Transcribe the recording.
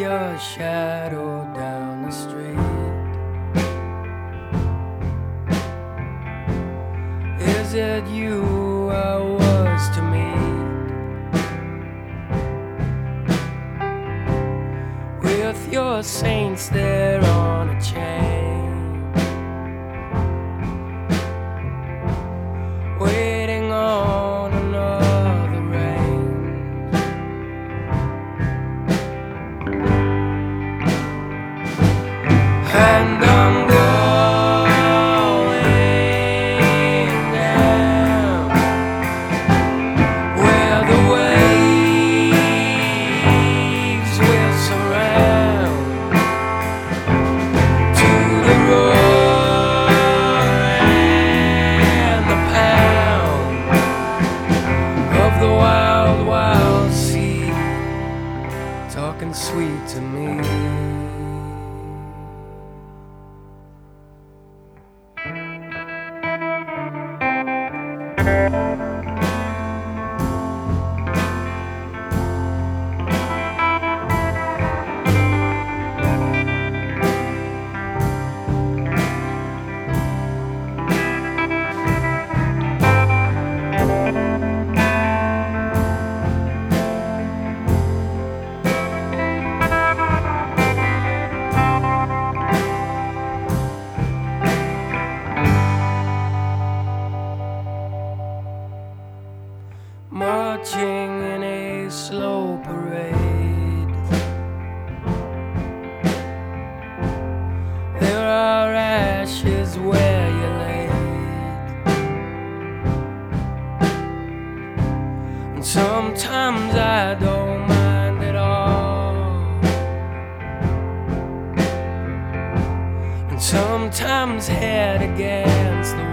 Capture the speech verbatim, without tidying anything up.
your shadow down the street. Is it you I was to meet? With your saints there on a chain, waiting on another rain. And I'm going down where the waves will surround, to the roar and the pound of the wild, wild sea, talking sweet to me. Marching in a slow parade, there are ashes where you laid, and sometimes I don't mind at all, and sometimes head against the